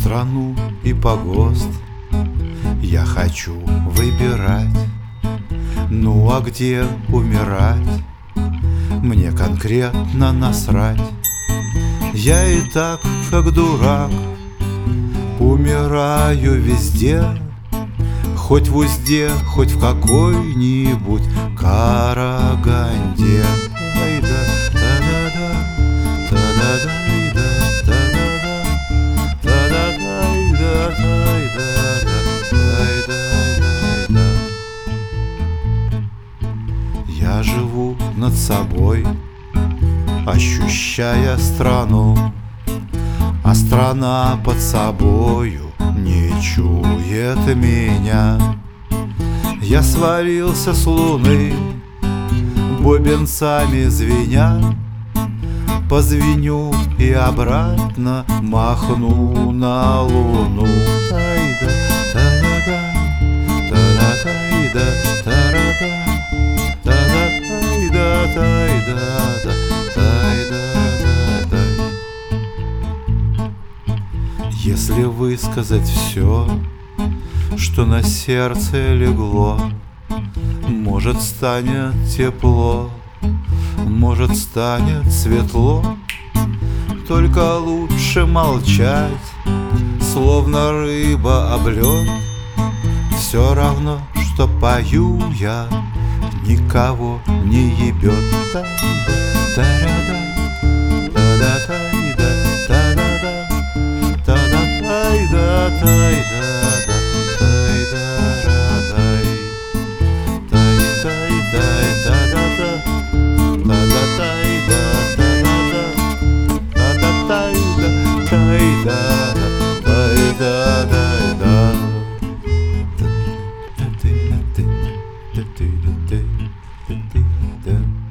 страну и погост я хочу выбирать. Ну а где умирать? Мне конкретно насрать. Я и так, как дурак, умираю везде, хоть в узде, хоть в какой-нибудь Караганде. Ай-да, та-да-да, та-да-да-да, та-да-да, та-да-да-да, та-да-да-да. Я живу над собой, ощущая страну, а страна под собою не чует меня. Я свалился с луны, бубенцами звеня, позвеню и обратно махну на луну. Ай-да, та-да-да, та-да-да-да, та-да-да, та-да-да-да, та-да-да, та-да-да-да. Если высказать все, что на сердце легло, может, станет тепло, может, станет светло. Только лучше молчать, словно рыба об лед. Все равно, что пою я, никого не ебет. Та-да-да, та-да-да-да, та-да-да, та-да-да-да, та-да-да. Да